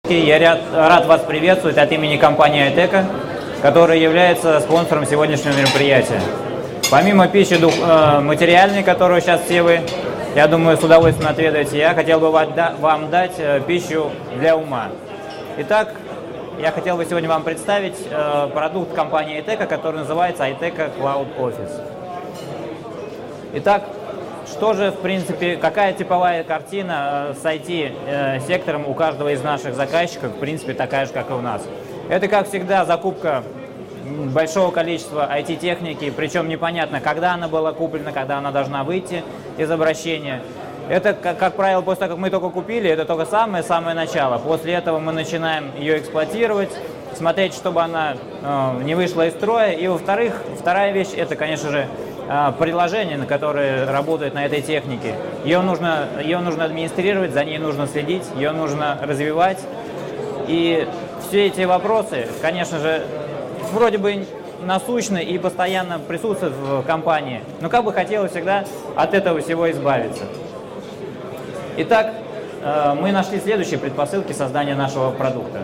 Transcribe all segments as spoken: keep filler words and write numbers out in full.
Я рад, рад вас приветствовать от имени компании Айтека, которая является спонсором сегодняшнего мероприятия. Помимо пищи дух, э, материальной, которую сейчас все вы, я думаю, с удовольствием отведаете, я хотел бы вам дать э, пищу для ума. Итак, я хотел бы сегодня вам представить э, продукт компании Айтека, который называется Айтека Cloud Office. Итак, что же, в принципе, какая типовая картина с ай ти-сектором у каждого из наших заказчиков, в принципе, такая же, как и у нас. Это, как всегда, закупка большого количества ай ти-техники, причем непонятно, когда она была куплена, когда она должна выйти из обращения. Это, как, как правило, после того, как мы только купили, это только самое-самое начало. После этого мы начинаем ее эксплуатировать, смотреть, чтобы она э, не вышла из строя. И, во-вторых, вторая вещь, это, конечно же, приложение, на которое работает на этой технике. Ее нужно, ее нужно администрировать, за ней нужно следить, ее нужно развивать. И все эти вопросы, конечно же, вроде бы насущны и постоянно присутствуют в компании, но как бы хотелось всегда от этого всего избавиться. Итак, мы нашли следующие предпосылки создания нашего продукта.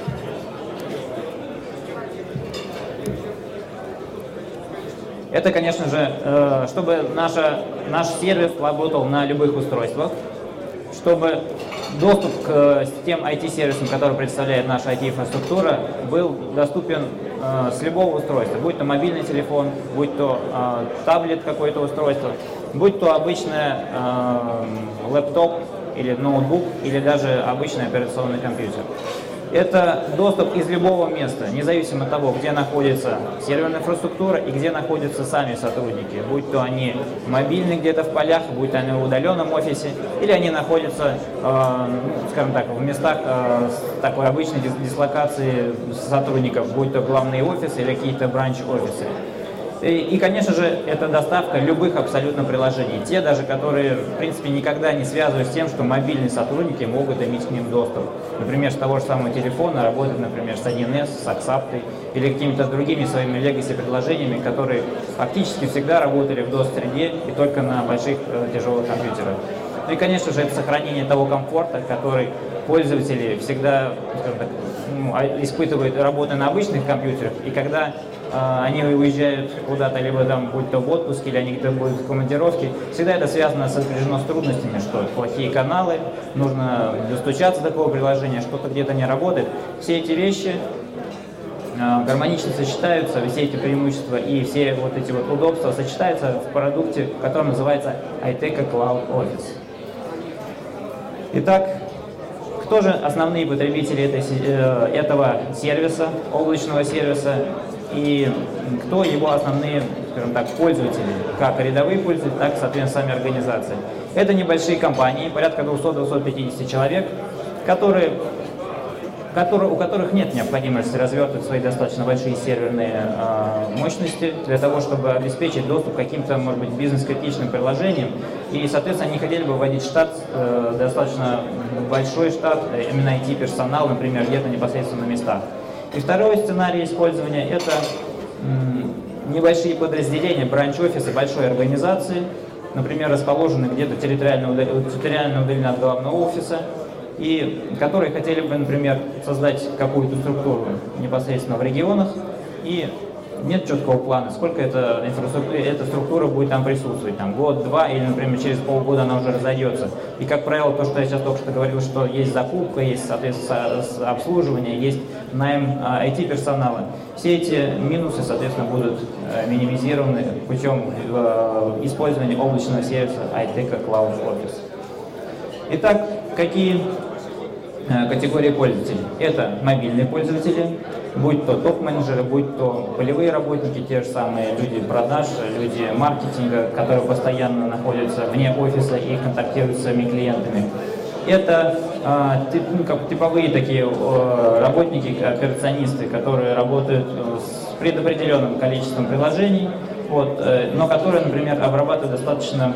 Это, конечно же, чтобы наша, наш сервис работал на любых устройствах, чтобы доступ к тем ай ти-сервисам, которые представляет наша ай ти-инфраструктура, был доступен с любого устройства, будь то мобильный телефон, будь то таблет какое-то устройство, будь то обычный лэптоп или ноутбук, или даже обычный операционный компьютер. Это доступ из любого места, независимо от того, где находится серверная инфраструктура и где находятся сами сотрудники, будь то они мобильные где-то в полях, будь то они в удаленном офисе, или они находятся, э, скажем так, в местах э, с такой обычной дислокации сотрудников, будь то главные офисы или какие-то бранч-офисы. И, и, конечно же, это доставка любых абсолютно приложений. Те даже, которые, в принципе, никогда не связываются с тем, что мобильные сотрудники могут иметь к ним доступ. Например, с того же самого телефона работать, например, с один эс, с Аксаптой или какими-то другими своими legacy-приложениями, которые фактически всегда работали в дос-среде и только на больших э, тяжелых компьютерах. Ну и, конечно же, это сохранение того комфорта, который пользователи всегда, скажем так, ну, испытывают, работая на обычных компьютерах, и когда э, они уезжают куда-то, либо там, будь то в отпуске, или они где-то будут в командировке, всегда это связано, сопряжено с трудностями, что плохие каналы, нужно достучаться до такого приложения, что-то где-то не работает. Все эти вещи э, гармонично сочетаются, все эти преимущества и все вот эти вот удобства сочетаются в продукте, который называется Айтека Cloud Office. Итак, кто же основные потребители этой, этого сервиса, облачного сервиса, и кто его основные, скажем так, пользователи, как рядовые пользователи, так, соответственно, сами организации. Это небольшие компании, порядка двухсот-двухсот пятидесяти человек, которые, которые, у которых нет необходимости развертывать свои достаточно большие серверные э, мощности для того, чтобы обеспечить доступ к каким-то, может быть, бизнес-критичным приложениям. И, соответственно, они хотели бы вводить штат, э, достаточно большой штат, именно ай ти-персонал, например, где-то непосредственно на местах. И второй сценарий использования – это м, небольшие подразделения, бранч-офисы большой организации, например, расположены где-то территориально удаленно от главного офиса, и которые хотели бы, например, создать какую-то структуру непосредственно в регионах, и нет четкого плана, сколько эта инфраструктура, эта структура будет там присутствовать, там год-два, или, например, через полгода она уже разойдется. И, как правило, то, что я сейчас только что говорил, что есть закупка, есть, соответственно, обслуживание, есть найм ай ти-персонала. Все эти минусы, соответственно, будут минимизированы путем использования облачного сервиса Айтека Cloud Office. Итак, какие категории пользователей? Это мобильные пользователи, будь то топ-менеджеры, будь то полевые работники, те же самые люди продаж, люди маркетинга, которые постоянно находятся вне офиса и контактируют с своими клиентами. Это э, тип, ну, как, типовые такие э, работники, операционисты, которые работают с предопределенным количеством приложений, вот, э, но которые, например, обрабатывают достаточно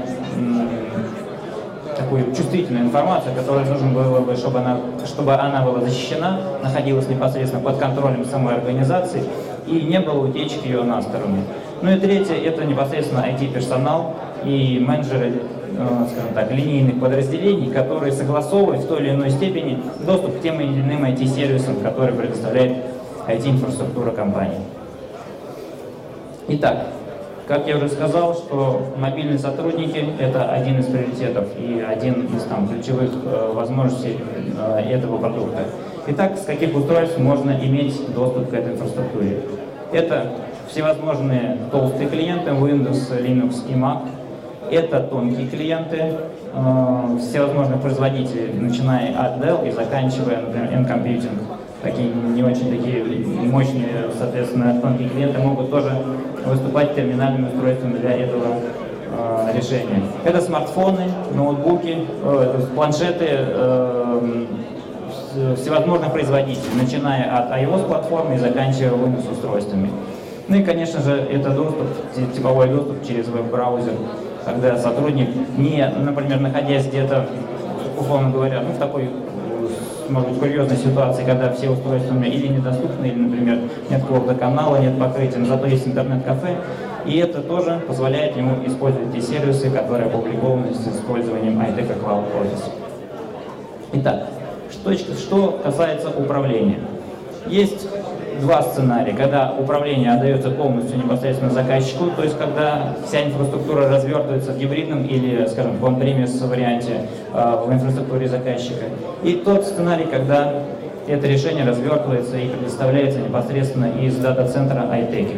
такую чувствительную информацию, которая нужно было бы, чтобы она, чтобы она была защищена, находилась непосредственно под контролем самой организации и не было утечки ее на сторону. Ну и третье, это непосредственно ай ти-персонал и менеджеры скажем так, линейных подразделений, которые согласовывают в той или иной степени доступ к тем или иным ай ти-сервисам, которые предоставляет ай ти-инфраструктура компании. Итак, как я уже сказал, что мобильные сотрудники – это один из приоритетов и один из там, ключевых э, возможностей э, этого продукта. Итак, с каких устройств можно иметь доступ к этой инфраструктуре? Это всевозможные толстые клиенты Windows, Linux и Mac. Это тонкие клиенты э, всевозможных производителей, начиная от Dell и заканчивая, например, N-Computing. Такие не очень такие мощные, соответственно, тонкие клиенты могут тоже выступать терминальными устройствами для этого э, решения. Это смартфоны, ноутбуки, э, планшеты э, всевозможных производителей, начиная от iOS-платформы и заканчивая Windows-устройствами. Ну и, конечно же, это доступ, типовой доступ через веб-браузер, когда сотрудник, не, например, находясь где-то, условно говоря, ну, в такой, может быть, курьезной ситуации, когда все устройства или недоступны, или, например, нет какого-то канала, нет покрытия, но зато есть интернет-кафе, и это тоже позволяет ему использовать те сервисы, которые опубликованы с использованием iTeca Cloud Office. Итак, что, что касается управления. Есть два сценария, когда управление отдается полностью непосредственно заказчику, то есть когда вся инфраструктура развертывается в гибридном или, скажем, в on-premise варианте э, в инфраструктуре заказчика. И тот сценарий, когда это решение развертывается и предоставляется непосредственно из дата-центра iTeca.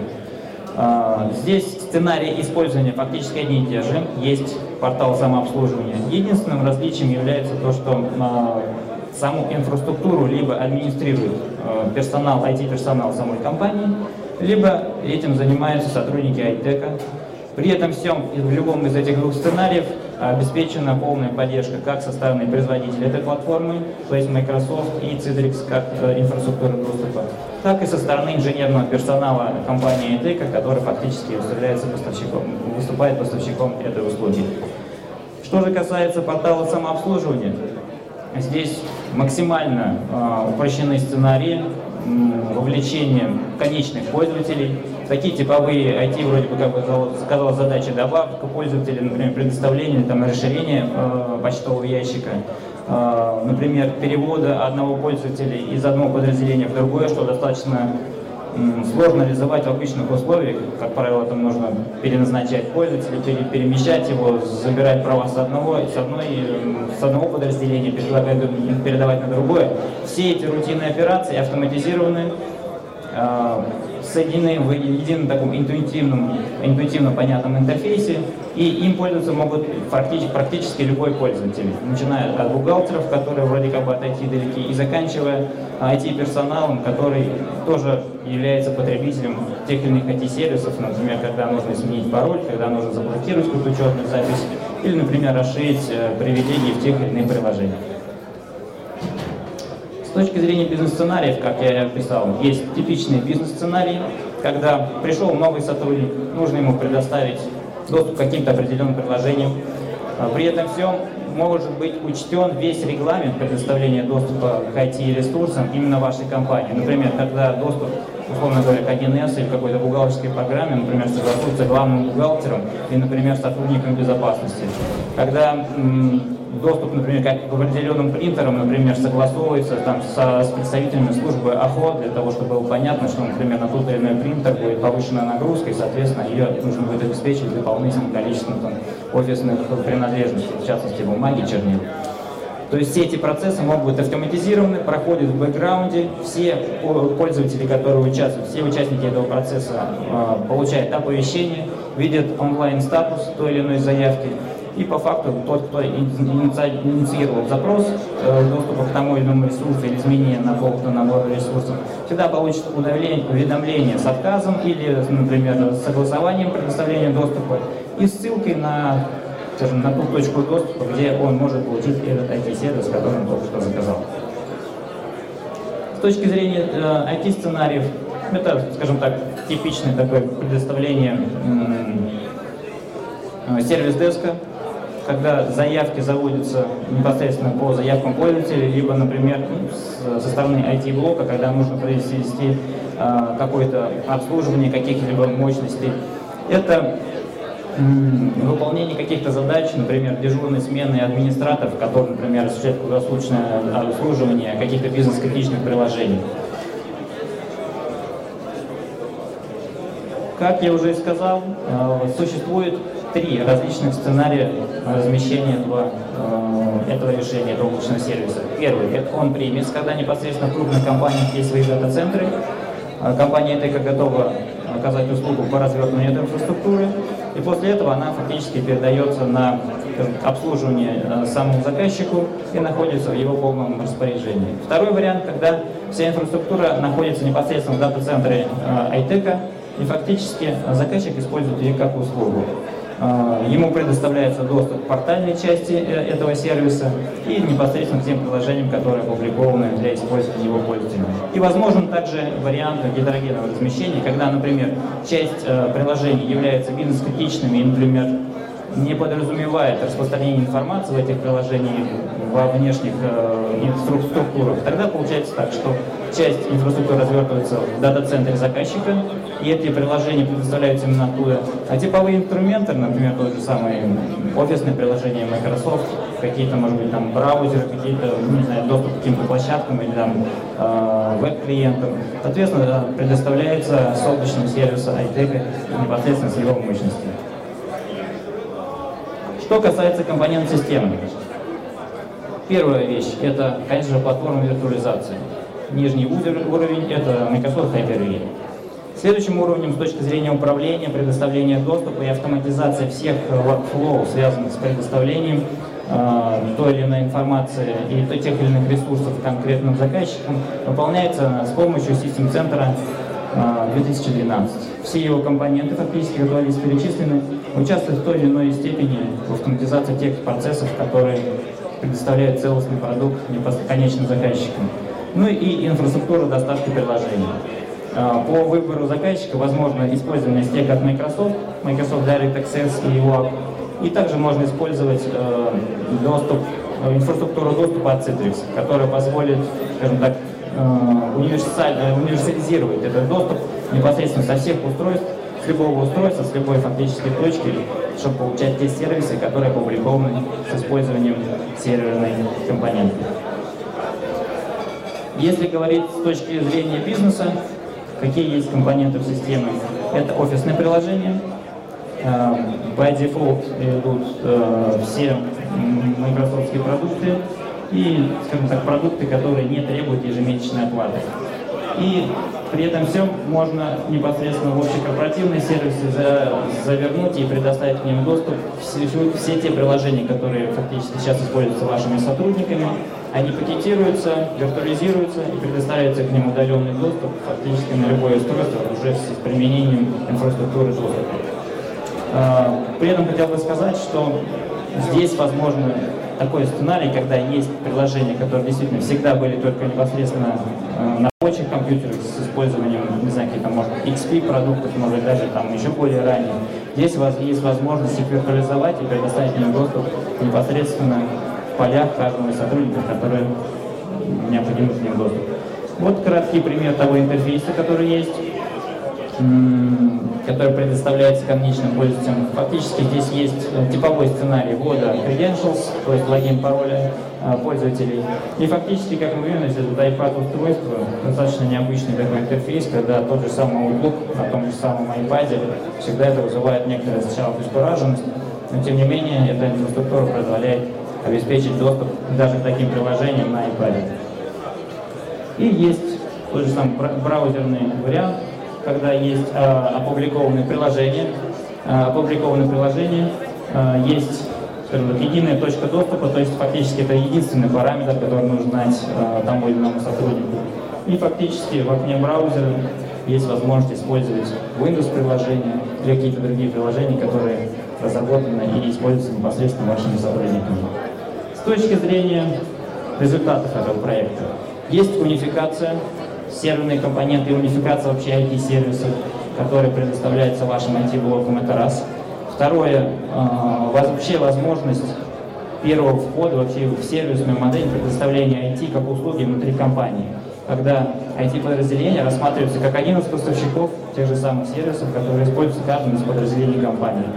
Э, здесь сценарий использования фактически одни и те же. Есть портал самообслуживания. Единственным различием является то, что э, саму инфраструктуру либо администрирует э, персонал, ай ти-персонал самой компании, либо этим занимаются сотрудники iTeca. При этом всем в любом из этих двух сценариев обеспечена полная поддержка как со стороны производителя этой платформы, то есть Microsoft и Citrix как э, инфраструктура доступа, так и со стороны инженерного персонала компании iTeca, который фактически является поставщиком, выступает поставщиком этой услуги. Что же касается портала самообслуживания, здесь максимально э, упрощены сценарии э, вовлечения конечных пользователей. Такие типовые ай ти вроде бы, как бы сказала, задачи добавка пользователя, например, предоставление там, расширения э, почтового ящика, э, например, перевода одного пользователя из одного подразделения в другое, что достаточно э, сложно реализовать в обычных условиях. Как правило, там нужно переназначать пользователя, пере, перемещать его, забирать права с одного, с, одной, с одного подразделения, передавать на другое. Все эти рутинные операции автоматизированы, э, соединены в едином таком интуитивном, интуитивно понятном интерфейсе, и им пользоваться могут практически, практически любой пользователь, начиная от бухгалтеров, которые вроде как бы от ай ти далеки, и заканчивая ай ти-персоналом, который тоже является потребителем тех или иных ай ти-сервисов, например, когда нужно сменить пароль, когда нужно заблокировать какую-то учетную запись, или, например, расширить привилегии в тех или иных приложениях. С точки зрения бизнес-сценариев, как я писал, есть типичные бизнес-сценарии, когда пришел новый сотрудник, нужно ему предоставить доступ к каким-то определенным приложениям. При этом всем может быть учтен весь регламент предоставления доступа к ай ти-ресурсам именно вашей компании. Например, когда доступ, условно говоря, к один эс или какой-то бухгалтерской программе, например, согласуется главным бухгалтером и, например, сотрудником безопасности. Когда доступ, например, как к определенным принтерам, например, согласовывается там, со, с представителями службы ОХО, для того, чтобы было понятно, что, например, на тот или иной принтер будет повышенная нагрузка, и, соответственно, ее нужно будет обеспечить дополнительным количеством там, офисных принадлежностей, в частности, бумаги, чернил. То есть все эти процессы могут быть автоматизированы, проходят в бэкграунде, все пользователи, которые участвуют, все участники этого процесса э, получают оповещение, видят онлайн-статус той или иной заявки. И по факту тот, кто инициировал запрос э, доступа к тому или иному ресурсу или изменения на какого-то набора ресурсов, всегда получит уведомление с отказом или, например, с согласованием предоставления доступа и ссылкой на, скажем, на ту точку доступа, где он может получить этот ай ти-сервис, который он только что заказал. С точки зрения э, ай ти-сценариев, это, скажем так, типичное такое предоставление э, сервис-деска, когда заявки заводятся непосредственно по заявкам пользователей, либо, например, ну, со стороны ай ти-блока, когда нужно провести э, какое-то обслуживание каких-либо мощностей. Это выполнение каких-то задач, например, дежурной смены администраторов, которые, например, осуществляют круглосуточное обслуживание каких-то бизнес-критичных приложений. Как я уже и сказал, существует три различных сценария размещения этого, этого решения, этого облачного сервиса. Первый – это on-premise, когда непосредственно в крупных компаниях есть свои дата-центры. Компания ай ти эй готова оказать услугу по развертыванию этой инфраструктуры, и после этого она фактически передается на обслуживание самому заказчику и находится в его полном распоряжении. Второй вариант, когда вся инфраструктура находится непосредственно в дата-центре ай ти эй, и фактически заказчик использует ее как услугу. Ему предоставляется доступ к портальной части этого сервиса и непосредственно к тем приложениям, которые опубликованы для использования его пользователями. И возможен также вариант гетерогенного размещения, когда, например, часть приложений является бизнес-критичными и, например, не подразумевает распространение информации в этих приложениях во внешних э, структурах, тогда получается так, что часть инфраструктуры развертывается в дата-центре заказчика, и эти приложения предоставляются именно оттуда. А типовые инструменты, например, тот же самый офисные приложения Microsoft, какие-то, может быть, там браузеры, какие-то, не знаю, доступ к каким-то площадкам или там э, веб-клиентам, соответственно, предоставляется с облачным сервисом ай ти эй непосредственно с его мощностью. Что касается компонентной системы. Первая вещь – это, конечно же, платформа виртуализации. Нижний уровень – это Microsoft Hyper-V. Следующим уровнем с точки зрения управления, предоставления доступа и автоматизации всех workflow, связанных с предоставлением э, той или иной информации и тех или иных ресурсов конкретным заказчикам, выполняется с помощью систем-центра две тысячи двенадцать. Все его компоненты, фактически, которые здесь перечислены, участвуют в той или иной степени в автоматизации тех процессов, которые предоставляют целостный продукт конечным заказчикам. Ну и инфраструктура доставки приложений. По выбору заказчика возможно использование стек от Microsoft, Microsoft Direct Access и ю эй пи, и также можно использовать доступ, инфраструктуру доступа от Citrix, которая позволит, скажем так, универсализировать этот доступ непосредственно со всех устройств, с любого устройства, с любой фактической точки, чтобы получать те сервисы, которые опубликованы с использованием серверной компоненты. Если говорить с точки зрения бизнеса, какие есть компоненты в системе? Это офисные приложения. By default идут все майкрософтские продукты и, скажем так, продукты, которые не требуют ежемесячной оплаты. И при этом всем можно непосредственно в общекорпоративные сервисы за, завернуть и предоставить к ним доступ. Все, все те приложения, которые фактически сейчас используются вашими сотрудниками, они пакетируются, виртуализируются и предоставляется к ним удаленный доступ фактически на любое устройство уже с применением инфраструктуры доступа. При этом хотел бы сказать, что здесь возможно такой сценарий, когда есть приложения, которые действительно всегда были только непосредственно на рабочих компьютерах с использованием, не знаю, каких-то, может, икс пи продуктов, может, даже там еще более ранее. Здесь у вас есть возможность их виртуализовать и предоставить им доступ непосредственно в полях каждого из сотрудников, которые необходимы к ним доступ. Вот краткий пример того интерфейса, который есть, который предоставляется конечным пользователям. Фактически здесь есть типовой сценарий ввода credentials, то есть логин, пароля пользователей. И фактически, как мы видим, это iPad устройство, достаточно необычный такой интерфейс, когда тот же самый Outlook на том же самом iPad, всегда это вызывает некоторую сначала обескураженность, но тем не менее эта инфраструктура позволяет обеспечить доступ даже к таким приложениям на iPad. И есть тот же самый браузерный вариант, когда есть э, опубликованные приложения, э, опубликованные приложения, э, есть, скажем так, единая точка доступа, то есть фактически это единственный параметр, который нужно знать э, тому или иному сотруднику. И фактически в окне браузера есть возможность использовать Windows-приложения или какие-то другие приложения, которые разработаны и используются непосредственно вашими сотрудниками. С точки зрения результатов этого проекта, есть унификация, серверные компоненты и унификация вообще ай ти-сервисов, которые предоставляются вашим ай ти-блоком, это раз. Второе, вообще возможность первого входа вообще в сервисную модель предоставления ай ти как услуги внутри компании, когда ай ти-подразделение рассматривается как один из поставщиков тех же самых сервисов, которые используются каждым из подразделений компании.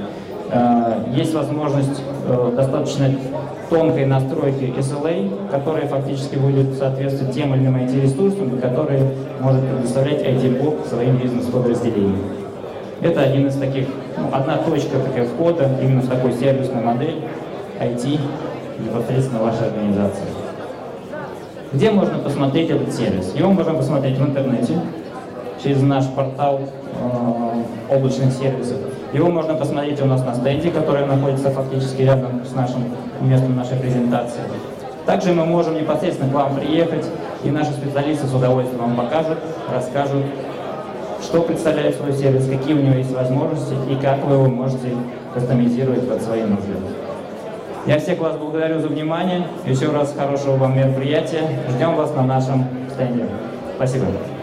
Есть возможность достаточно тонкой настройки эс эл эй, которая фактически будет соответствовать тем или иным ай ти-ресурсам, которые может предоставлять ай ти-блок своим бизнес-подразделениям. Это один из таких, ну, одна точка такая входа именно в такую сервисную модель ай ти непосредственно вашей организации. Где можно посмотреть этот сервис? Его можно посмотреть в интернете, через наш портал э, облачных сервисов. Его можно посмотреть у нас на стенде, который находится фактически рядом с нашим местом нашей презентации. Также мы можем непосредственно к вам приехать, и наши специалисты с удовольствием вам покажут, расскажут, что представляет свой сервис, какие у него есть возможности и как вы его можете кастомизировать под свои нужды. Я всех вас благодарю за внимание. Еще раз хорошего вам мероприятия. Ждем вас на нашем стенде. Спасибо.